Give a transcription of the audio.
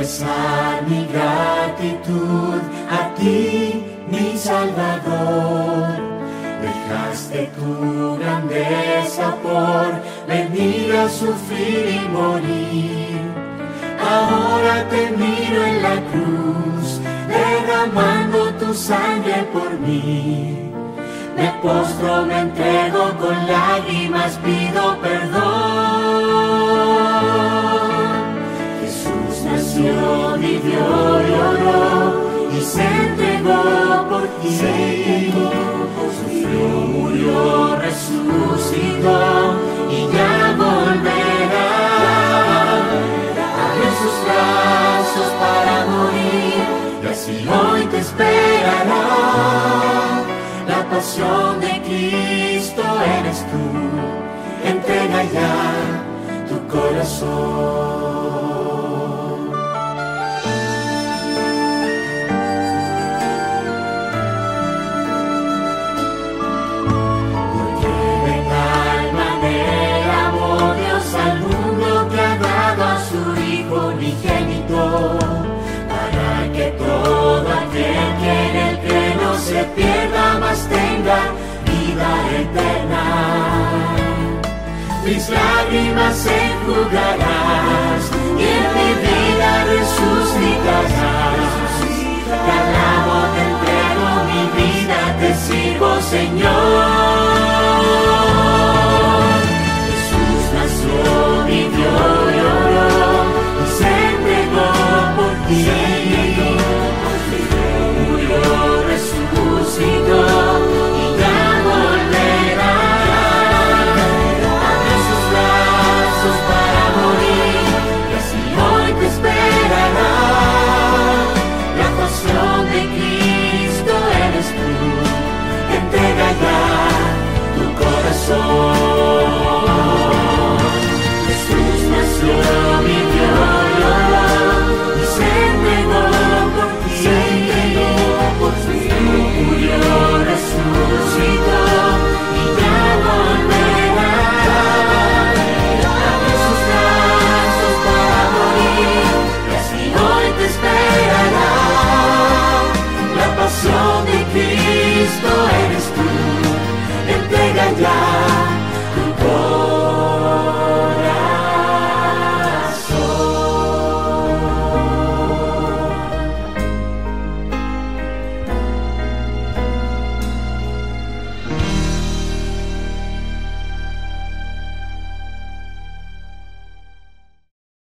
expresar mi gratitud a ti, mi Salvador. Dejaste tu grandeza por venir a sufrir y morir. Ahora te miro en la cruz, derramando tu sangre por mí. Me postro, me entrego, con lágrimas pido perdón. Jesús nació, vivió y oró y se entregó por ti. Sufrió, murió, resucitó y ya volverá. Abrió sus brazos para morir y así hoy te esperará. La pasión de Cristo eres tú, entrega ya tu corazón. Porque de tal manera amó Dios al mundo que ha dado a su Hijo unigénito, para que todo aquel que en él cree no se pierda, mas tenga vida eterna. Mis lágrimas enjugarás y en mi vida resucitarás. Te alabo, te entrego mi vida, te sirvo, Señor.